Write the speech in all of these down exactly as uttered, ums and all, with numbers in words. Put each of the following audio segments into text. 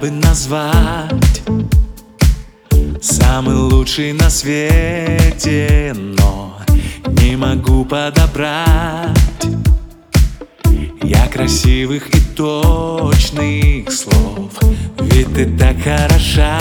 бы назвать самый лучший на свете, но не могу подобрать я красивых и точных слов. Ведь ты так хороша,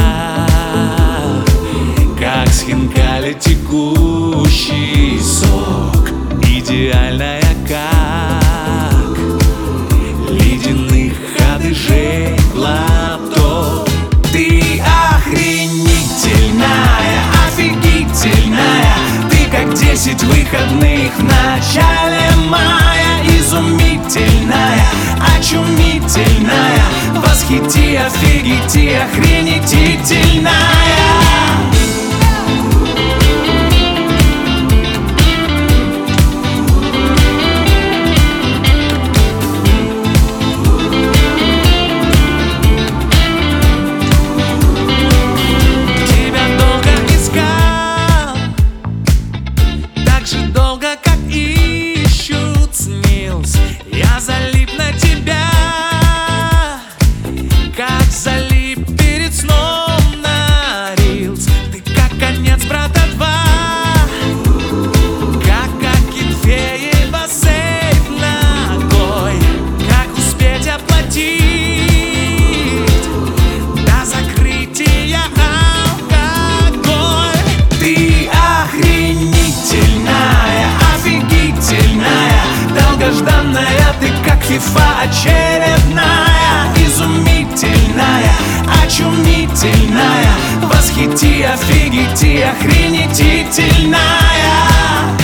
как с хинкали текущий сок, идеальная, как ледяных одыжей глоток. Ты охренительная, офигительная, ты как десять выходных в начале мая. Изумительная, очумительная, восхити, офигити, охренительная. Долго, как ищут снилс, я залип на тебя, как залип перед сном на рилс. Ты как конец брата два, как Акинфеева сейф ногой. Как успеть оплатить до закрытия алкоголь? Ты охренительная, офигительная, долгожданная, ты как фифа очередная. Изумительная, очумительная, восхити, офигити, охренительная.